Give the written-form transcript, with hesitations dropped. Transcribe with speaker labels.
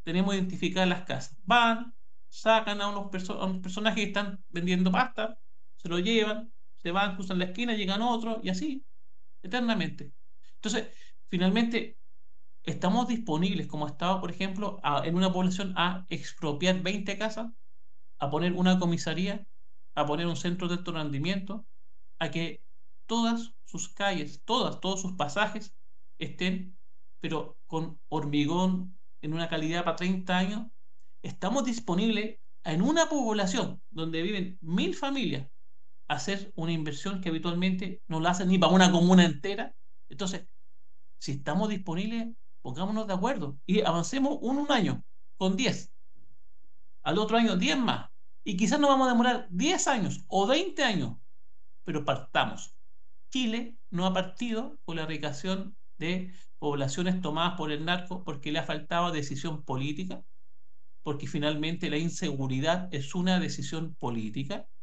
Speaker 1: tenemos identificadas las casas. Van, sacan a unos personajes que están vendiendo pasta, se lo llevan, se van, cruzan la esquina, llegan otros, y así, eternamente. Entonces, finalmente, estamos disponibles como Estado, por ejemplo, en una población a expropiar 20 casas, a poner una comisaría, a poner un centro de alto rendimiento, a que todas sus calles, todos sus pasajes estén, pero con hormigón en una calidad para 30 años. Estamos disponibles en una población donde viven 1000 familias a hacer una inversión que habitualmente no la hacen ni para una comuna entera. Entonces, si estamos disponibles, pongámonos de acuerdo y avancemos un año con 10, al otro año 10 más. Y quizás nos vamos a demorar 10 años o 20 años, pero partamos. Chile no ha partido con la erradicación de poblaciones tomadas por el narco porque le ha faltado decisión política, porque finalmente la inseguridad es una decisión política.